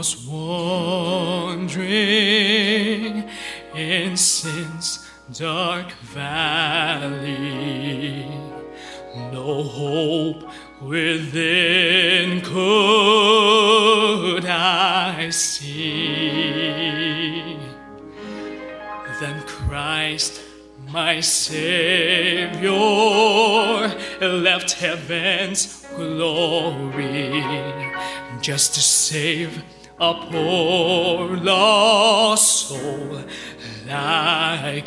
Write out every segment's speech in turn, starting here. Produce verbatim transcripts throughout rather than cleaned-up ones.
was wandering in sin's dark valley, no hope within could I see. Then Christ, my Savior, left heaven's glory just to save a poor lost soul like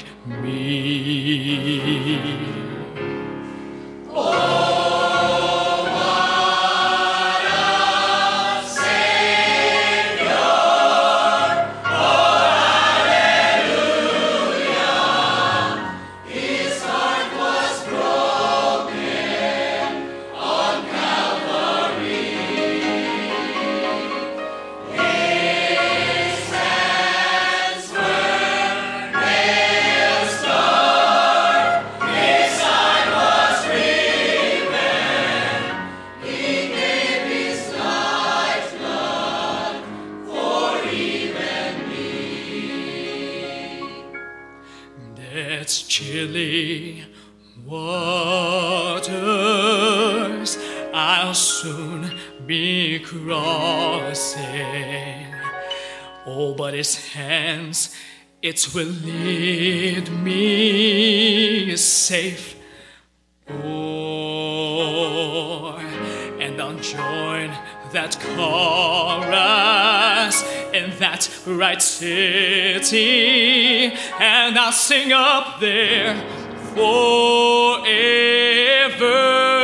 me. Oh! Its chilly waters I'll soon be crossing. Oh, but His hands, it will lead me safe o'er, and I'll join that chorus in that right city, and I'll sing up there forever.